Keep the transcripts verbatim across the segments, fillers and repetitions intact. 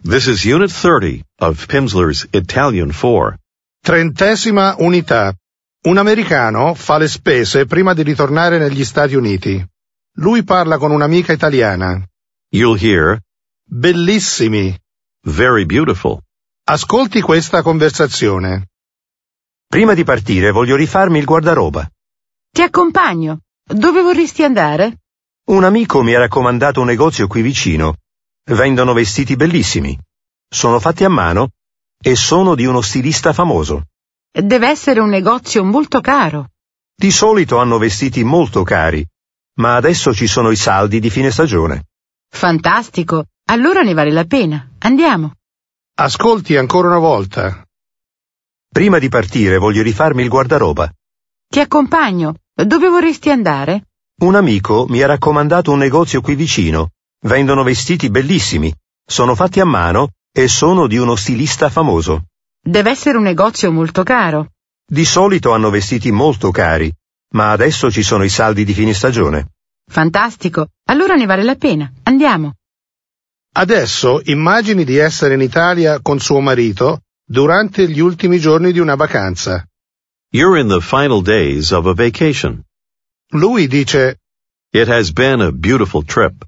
This is Unit thirty of Pimsleur's Italian four. Trentesima unità. Un americano fa le spese prima di ritornare negli Stati Uniti. Lui parla con un'amica italiana. You'll hear, Bellissimi. very beautiful. Ascolti questa conversazione. Prima di partire voglio rifarmi il guardaroba. Ti accompagno. Dove vorresti andare? Un amico mi ha raccomandato un negozio qui vicino. Vendono vestiti bellissimi. Sono fatti a mano e sono di uno stilista famoso. Deve essere un negozio molto caro. Di solito hanno vestiti molto cari, ma adesso ci sono i saldi di fine stagione. Fantastico. Allora ne vale la pena. Andiamo. Ascolti ancora una volta. Prima di partire voglio rifarmi il guardaroba. Ti accompagno. Dove vorresti andare? Un amico mi ha raccomandato un negozio qui vicino. Vendono vestiti bellissimi. Sono fatti a mano e sono di uno stilista famoso. Deve essere un negozio molto caro. Di solito hanno vestiti molto cari, ma adesso ci sono i saldi di fine stagione. Fantastico. Allora ne vale la pena. Andiamo. Adesso immagini di essere in Italia con suo marito durante gli ultimi giorni di una vacanza. You're in the final days of a vacation. Lui dice: It has been a beautiful trip.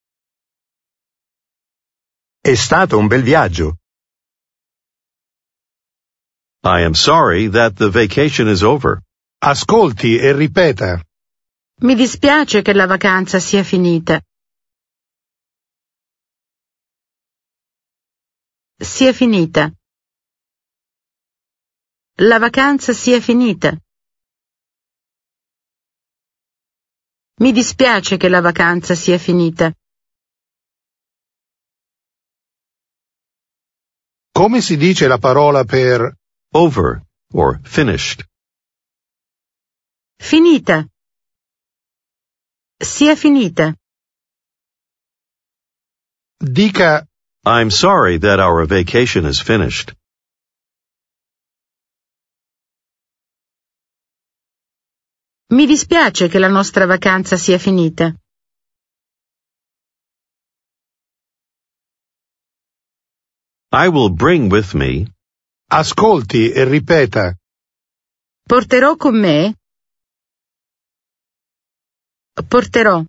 È stato un bel viaggio. I am sorry that the vacation is over. Ascolti e ripeta. Mi dispiace che la vacanza sia finita. Sia finita. La vacanza sia finita. Mi dispiace che la vacanza sia finita. Come si dice la parola per Over or finished. Finita. Sia finita. dica I'm sorry that our vacation is finished. Mi dispiace che la nostra vacanza sia finita. I will bring with me. ascolti e ripeta. Porterò con me. Porterò.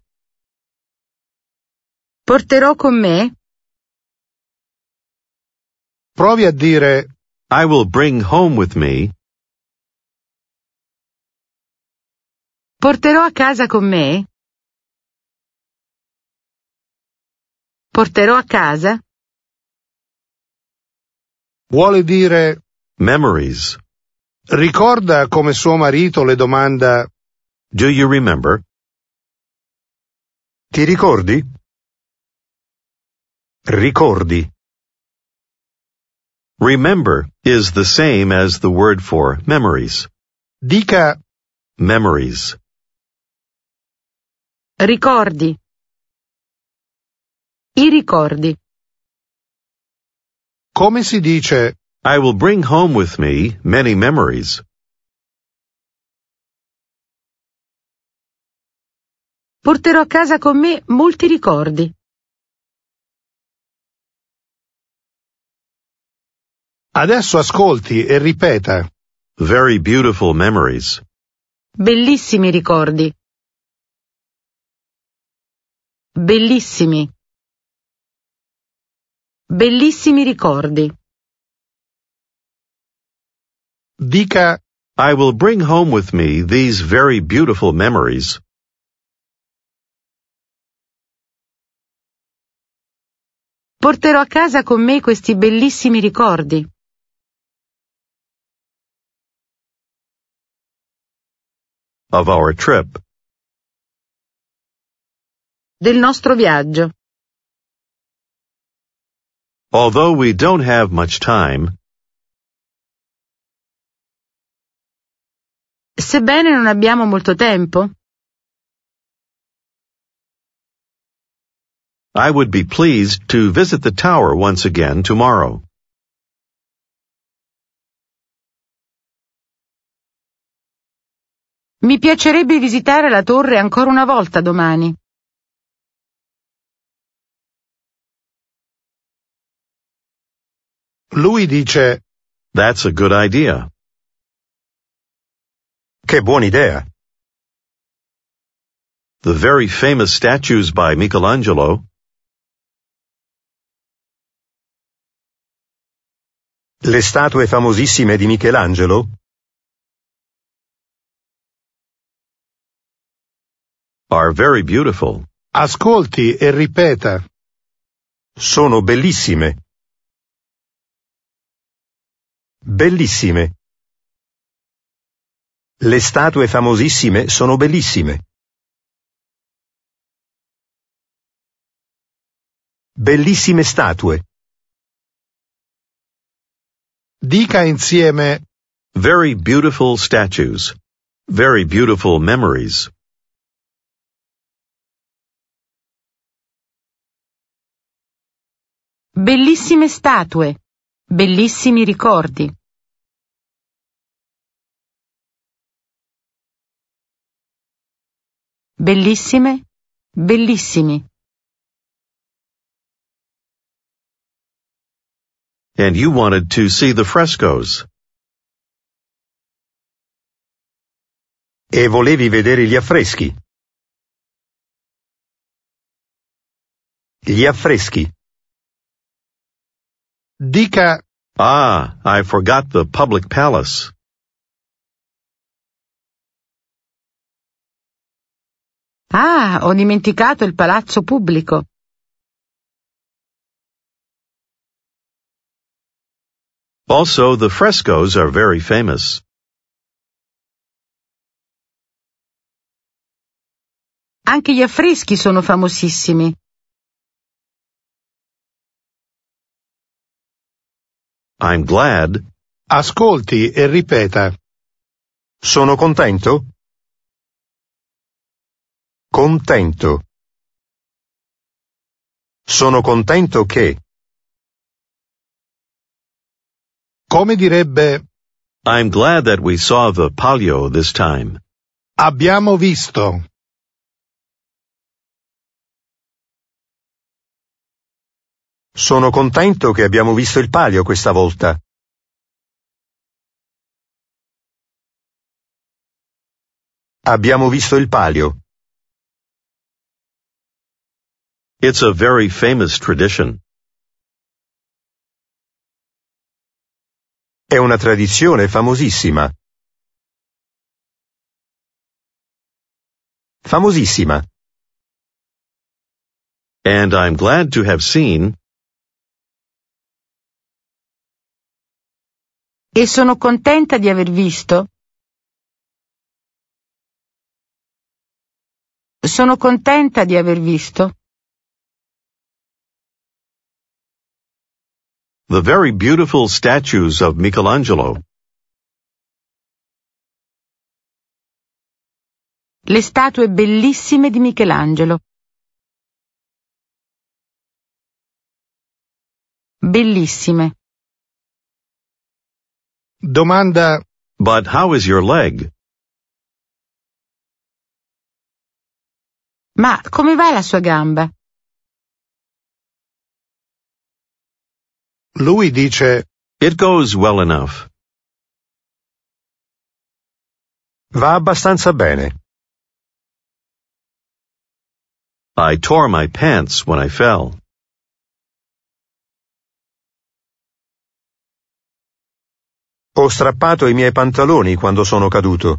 Porterò con me. Provi a dire I will bring home with me. Porterò a casa con me. Porterò a casa. vuole dire Memories. ricorda come suo marito le domanda Do you remember? Ti ricordi? Ricordi. Remember is the same as the word for memories. dica Memories. Ricordi. I ricordi. come si dice I will bring home with me many memories. Porterò a casa con me molti ricordi. adesso ascolti e ripeta. Very beautiful memories. Bellissimi ricordi. Bellissimi. Bellissimi ricordi. dica I will bring home with me these very beautiful memories. Porterò a casa con me questi bellissimi ricordi. Of our trip. Del nostro viaggio. Although we don't have much time, Sebbene non abbiamo molto tempo, I would be pleased to visit the tower once again tomorrow. mi piacerebbe visitare la torre ancora una volta domani. Lui dice: That's a good idea. Che buona idea. The very famous statues by Michelangelo. Le statue famosissime di Michelangelo Are very beautiful. Ascolti e ripeta. sono bellissime. Bellissime. Le statue famosissime sono bellissime. Bellissime statue. Dica insieme: Very beautiful statues. Very beautiful memories. Bellissime statue. Bellissimi ricordi. Bellissime. Bellissimi. And you wanted to see the frescoes. E volevi vedere gli affreschi. Gli affreschi. Dica: Ah, I forgot the public palace. Ah, ho dimenticato il palazzo pubblico. Also, the frescoes are very famous. Anche gli affreschi sono famosissimi. I'm glad. Ascolti e ripeta. Sono contento? Contento. Sono contento che. Come direbbe: I'm glad that we saw the Palio this time. abbiamo visto. Sono contento che abbiamo visto il Palio questa volta. Abbiamo visto il Palio. It's a very famous tradition. È una tradizione famosissima. Famosissima. And I'm glad to have seen. E sono contenta di aver visto. Sono contenta di aver visto. The very beautiful statues of Michelangelo. Le statue bellissime di Michelangelo. Bellissime. Domanda: But how is your leg? Ma come va la sua gamba? Lui dice: It goes well enough. Va abbastanza bene. I tore my pants when I fell. Ho strappato i miei pantaloni quando sono caduto.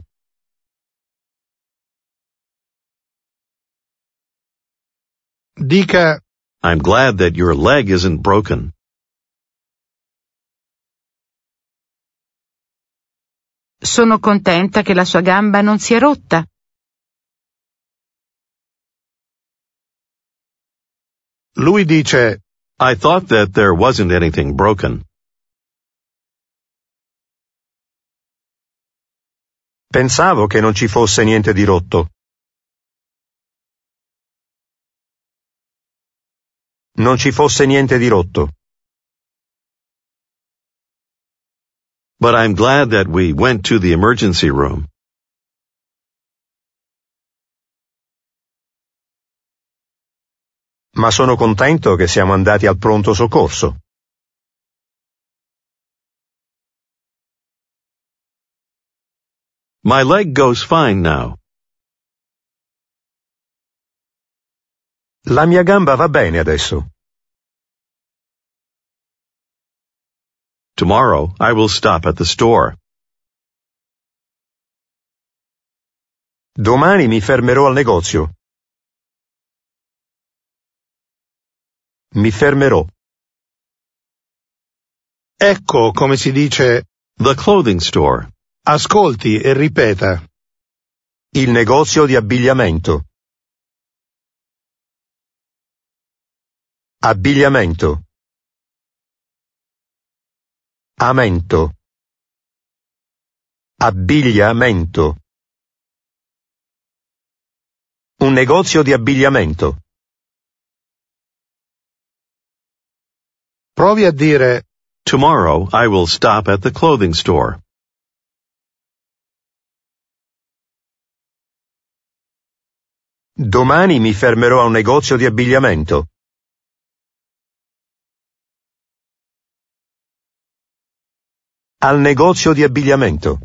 Dica: I'm glad that your leg isn't broken. Sono contenta che la sua gamba non sia rotta. Lui dice: I thought that there wasn't anything broken. Pensavo che non ci fosse niente di rotto. Non ci fosse niente di rotto. But I'm glad that we went to the emergency room. Ma sono contento che siamo andati al pronto soccorso. My leg goes fine now. La mia gamba va bene adesso. Tomorrow I will stop at the store. Domani mi fermerò al negozio. Mi fermerò. Ecco come si dice The clothing store. ascolti e ripeta. Il negozio di abbigliamento. Abbigliamento. Amento. Abbigliamento. Un negozio di abbigliamento. Provi a dire Tomorrow I will stop at the clothing store. Domani mi fermerò a un negozio di abbigliamento. Al negozio di abbigliamento.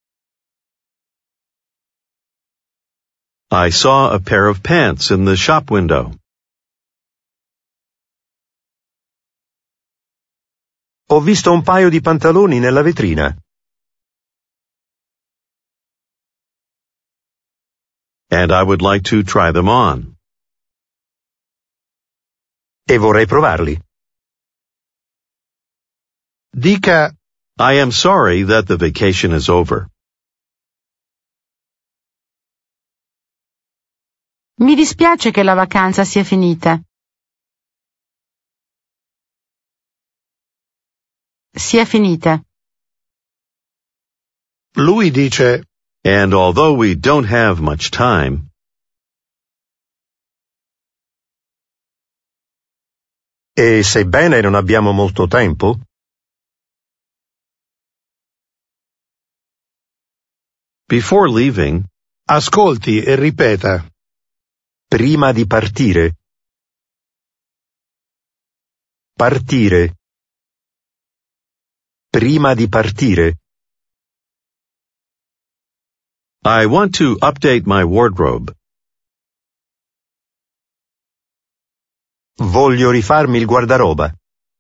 I saw a pair of pants in the shop window. Ho visto un paio di pantaloni nella vetrina. And I would like to try them on. E vorrei provarli. dica I am sorry that the vacation is over. Mi dispiace che la vacanza sia finita. Sia finita. lui dice And although we don't have much time, E sebbene non abbiamo molto tempo, before leaving, ascolti e ripeta. prima di partire. Partire. Prima di partire. I want to update my wardrobe. Voglio rifarmi il guardaroba.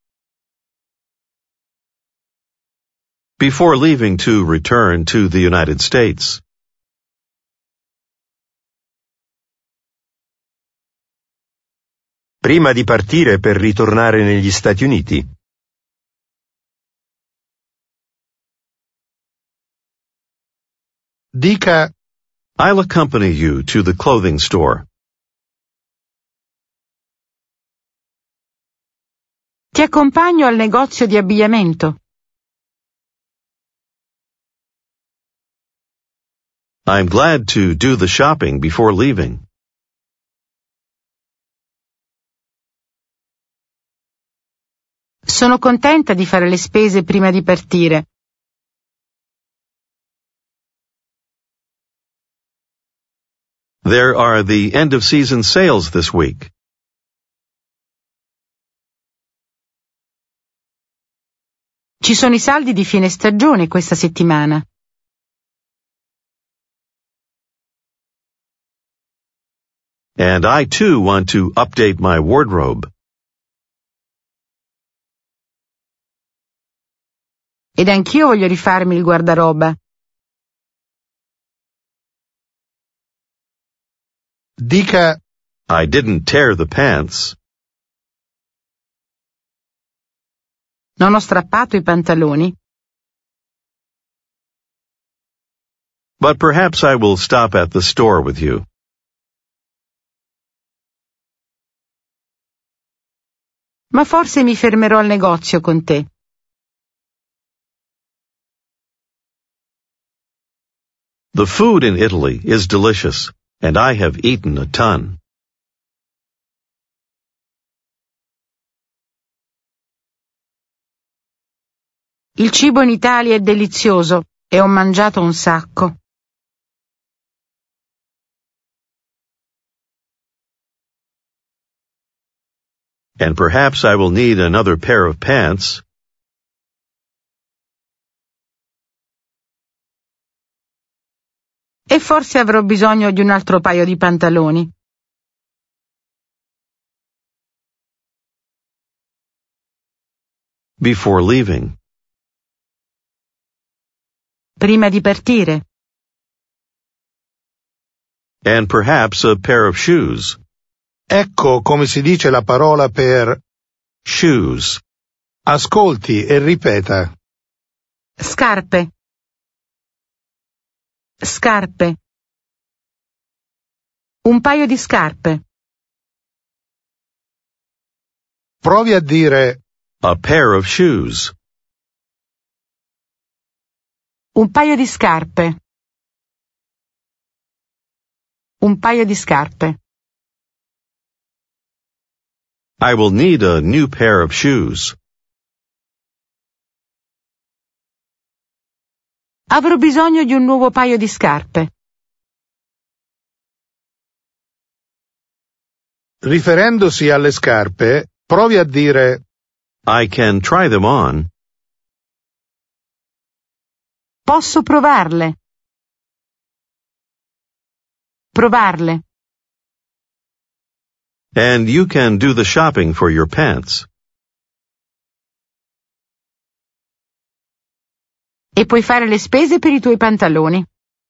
Before leaving to return to the United States, Prima di partire per ritornare negli Stati Uniti. Dica I'll accompany you to the clothing store. Ti accompagno al negozio di abbigliamento. I'm glad to do the shopping before leaving. Sono contenta di fare le spese prima di partire. There are the end of season sales this week. Ci sono i saldi di fine stagione questa settimana. And I too want to update my wardrobe. Ed anch'io voglio rifarmi il guardaroba. dica I didn't tear the pants, Non ho strappato i pantaloni. but perhaps I will stop at the store with you. Ma forse mi fermerò al negozio con te. The food in Italy is delicious, and I have eaten a ton. Il cibo in Italia è delizioso e ho mangiato un sacco. And perhaps I will need another pair of pants, E forse avrò bisogno di un altro paio di pantaloni. Before leaving. Prima di partire. And perhaps a pair of shoes. Ecco come si dice la parola per Shoes. ascolti e ripeta. Scarpe. Scarpe. Un paio di scarpe. Provi a dire A pair of shoes. Un paio di scarpe. Un paio di scarpe. I will need a new pair of shoes. Avrò bisogno di un nuovo paio di scarpe. riferendosi alle scarpe, provi a dire I can try them on. Posso provarle. Provarle. And you can do the shopping for your pants. E puoi fare le spese per i tuoi pantaloni.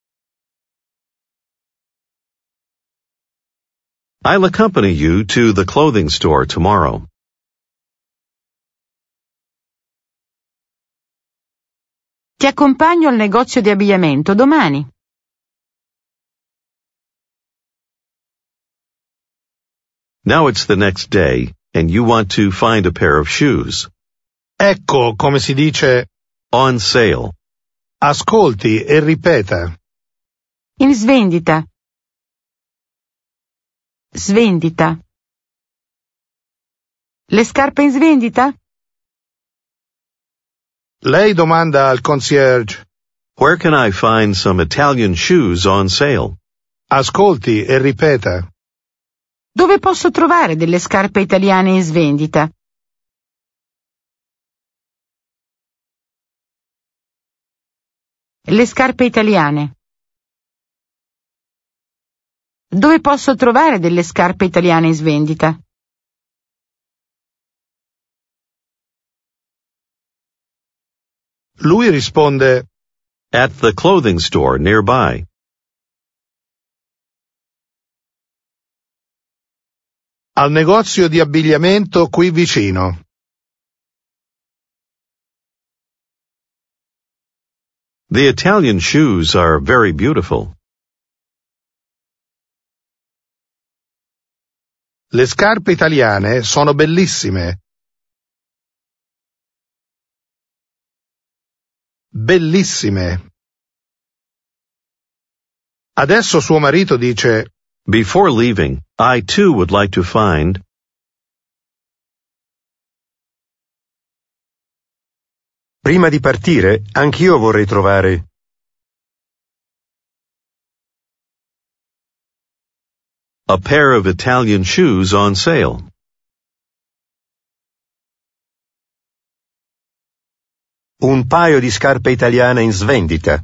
I'll accompany you to the clothing store tomorrow. Ti accompagno al negozio di abbigliamento domani. Now it's the next day, and you want to find a pair of shoes. ecco come si dice On sale. ascolti e ripeta. In svendita. Svendita. Le scarpe in svendita? Lei domanda al concierge. Where can I find some Italian shoes on sale? Ascolti e ripeta. Dove posso trovare delle scarpe italiane in svendita? Le scarpe italiane. Dove posso trovare delle scarpe italiane in svendita? Lui risponde At the clothing store nearby. al negozio di abbigliamento qui vicino. The Italian shoes are very beautiful. Le scarpe italiane sono bellissime. Bellissime. Adesso suo marito dice Before leaving, I too would like to find Prima di partire, anch'io vorrei trovare. a pair of Italian shoes on sale. Un paio di scarpe italiane in svendita.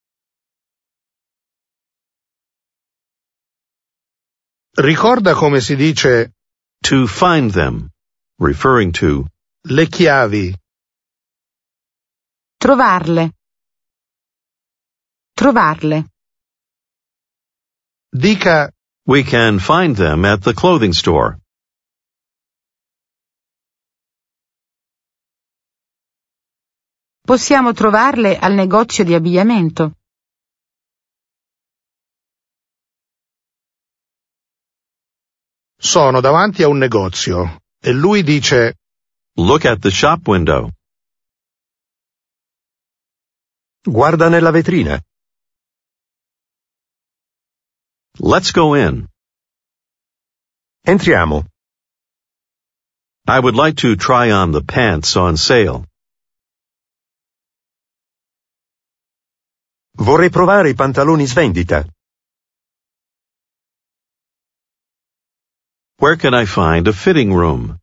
ricorda come si dice To find them, referring to le chiavi. Trovarle. Trovarle. Dica we can find them at the clothing store. Possiamo trovarle al negozio di abbigliamento. sono davanti a un negozio e lui dice Look at the shop window. Guarda nella vetrina. Let's go in. Entriamo. I would like to try on the pants on sale. Vorrei provare i pantaloni in svendita. Where can I find a fitting room?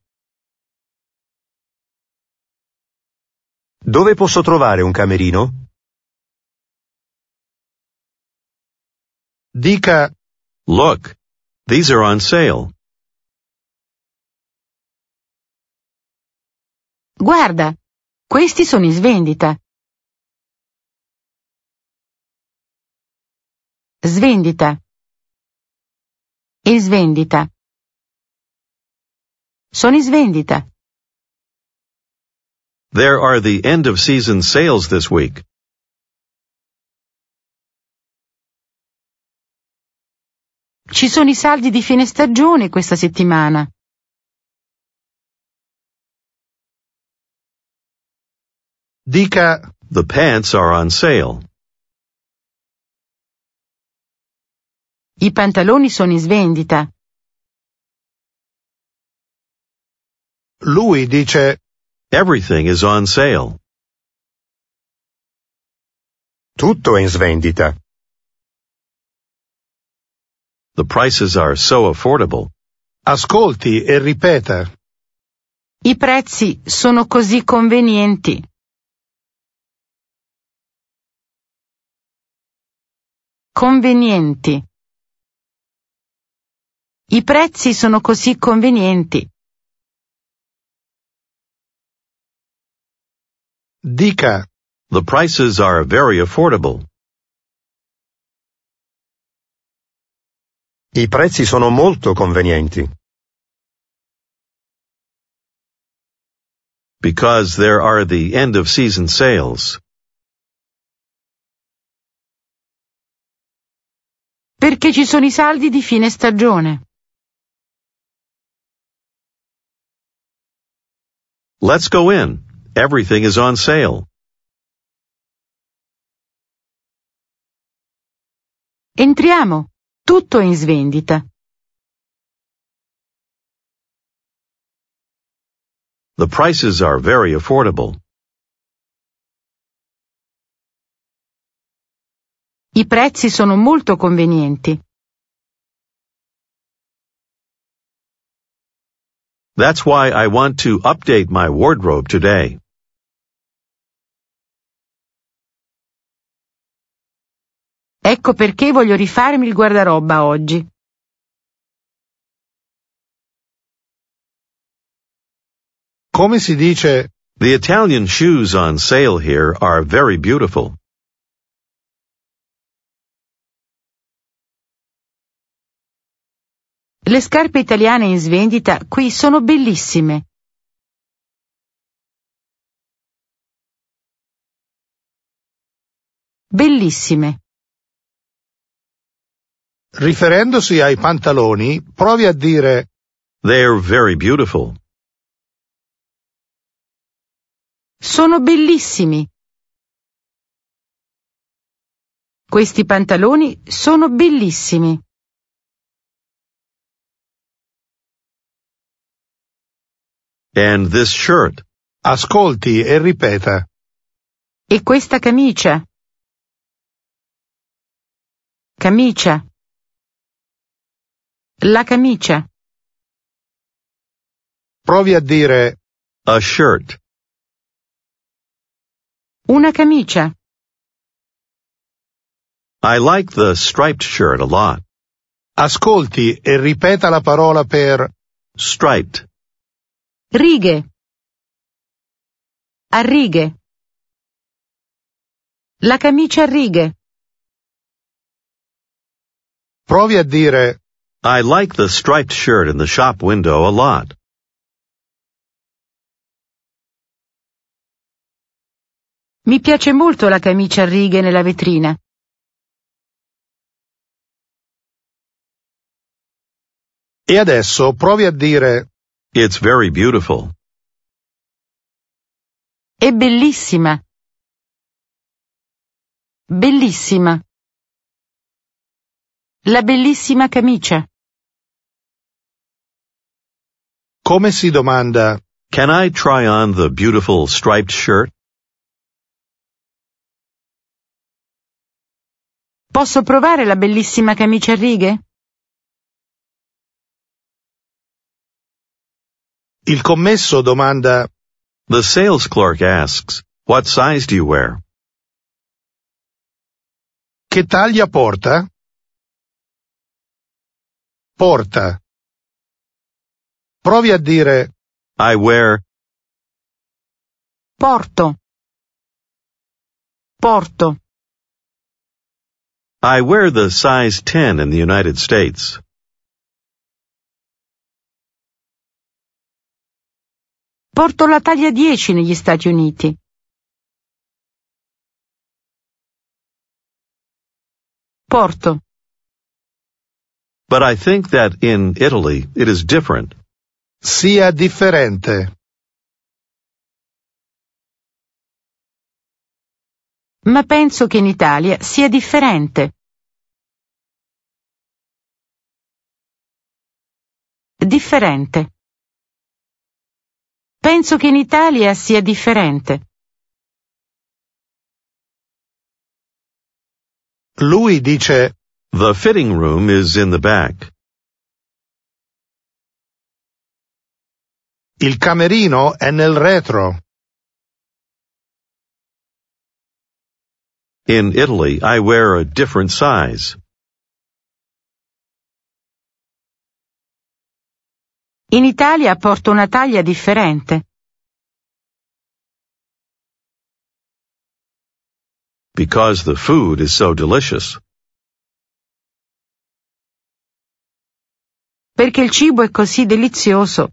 Dove posso trovare un camerino? Dica, Look, these are on sale. Guarda, questi sono in svendita. Svendita. In svendita. Sono in svendita. There are the end of season sales this week. Ci sono i saldi di fine stagione questa settimana. dica, The pants are on sale. I pantaloni sono in svendita. lui dice, Everything is on sale. Tutto è in svendita. The prices are so affordable. ascolti e ripeta. I prezzi sono così convenienti. Convenienti. I prezzi sono così convenienti. Dica, The prices are very affordable. I prezzi sono molto convenienti. Because there are the end of season sales. Perché ci sono i saldi di fine stagione. Let's go in. Everything is on sale. Entriamo. Tutto è in svendita. The prices are very affordable. I prezzi sono molto convenienti. That's why I want to update my wardrobe today. Ecco perché voglio rifarmi il guardaroba oggi. come si dice, The Italian shoes on sale here are very beautiful. Le scarpe italiane in svendita qui sono bellissime. Bellissime. riferendosi ai pantaloni, provi a dire, They're very beautiful. Sono bellissimi. Questi pantaloni sono bellissimi. And this shirt. ascolti e ripeta. E questa camicia. Camicia. La camicia. Provi a dire, A shirt. Una camicia. I like the striped shirt a lot. ascolti e ripeta la parola per, Striped. Righe. A righe. La camicia a righe. provi a dire, I like the striped shirt in the shop window a lot. Mi piace molto la camicia a righe nella vetrina. e adesso provi a dire, It's very beautiful. È bellissima. Bellissima. La bellissima camicia. come si domanda, Can I try on the beautiful striped shirt? Posso provare la bellissima camicia a righe? il commesso domanda, The sales clerk asks, What size do you wear? che taglia porta? porta. Provi a dire I wear, Porto. Porto. I wear the size ten in the United States. Porto la taglia dieci negli Stati Uniti. Porto. But I think that in Italy it is different. sia differente. Ma penso che in Italia sia differente. Differente. Penso che in Italia sia differente. Lui dice The fitting room is in the back. il camerino è nel retro. In Italy, I wear a different size. In Italia porto una taglia differente. Because the food is so delicious. Perché il cibo è così delizioso.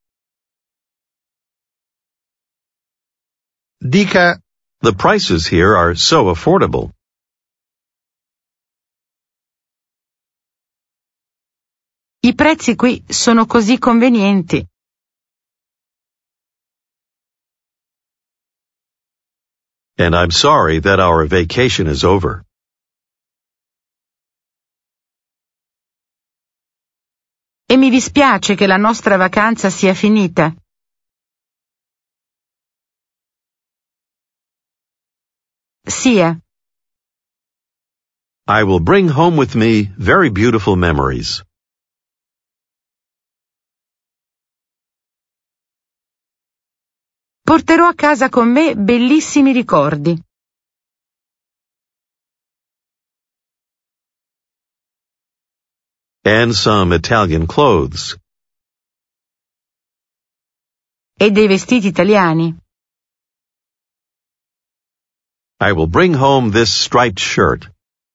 Dica The prices here are so affordable. I prezzi qui sono così convenienti. And I'm sorry that our vacation is over. E mi dispiace che la nostra vacanza sia finita. Sia. I will bring home with me very beautiful memories. Porterò a casa con me bellissimi ricordi. And some Italian clothes. E dei vestiti italiani. I will bring home this striped shirt.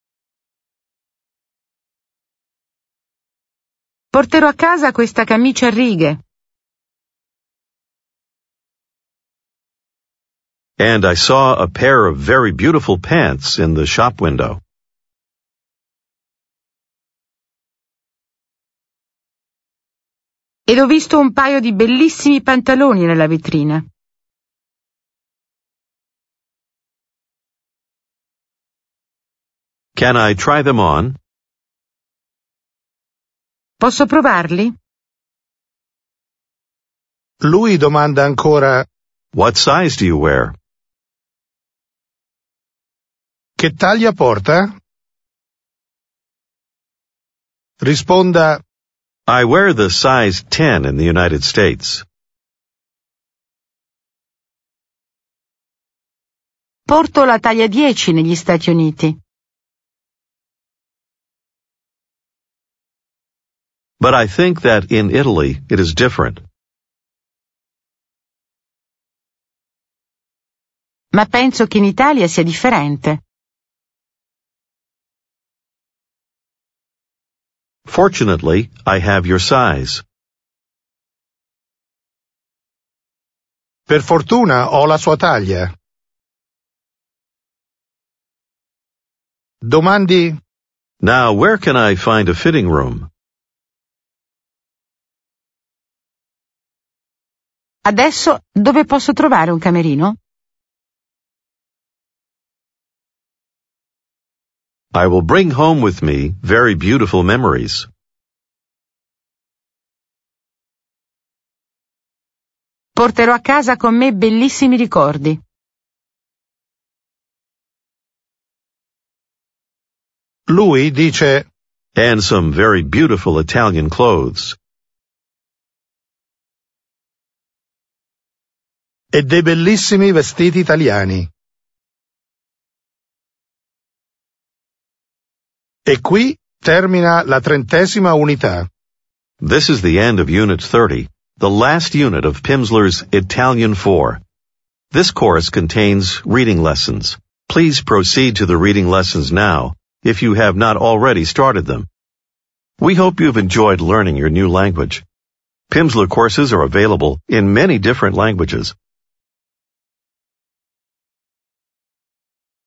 Porterò a casa questa camicia a righe. And I saw a pair of very beautiful pants in the shop window. Ed ho visto un paio di bellissimi pantaloni nella vetrina. Can I try them on? Posso provarli? lui domanda ancora What size do you wear? che taglia porta? Risponda I wear the size ten in the United States. Porto la taglia dieci negli Stati Uniti. But I think that in Italy it is different. Ma penso che in Italia sia differente. Fortunately, I have your size. per fortuna ho la sua taglia. Domandi Now, where can I find a fitting room? Adesso dove posso trovare un camerino? I will bring home with me very beautiful memories. Porterò a casa con me bellissimi ricordi. lui dice And some very beautiful Italian clothes. e dei bellissimi vestiti italiani. E qui termina la trentesima unità. This is the end of Unit thirty, the last unit of Pimsleur's Italian four. This course contains reading lessons. Please proceed to the reading lessons now, if you have not already started them. We hope you've enjoyed learning your new language. Pimsleur courses are available in many different languages.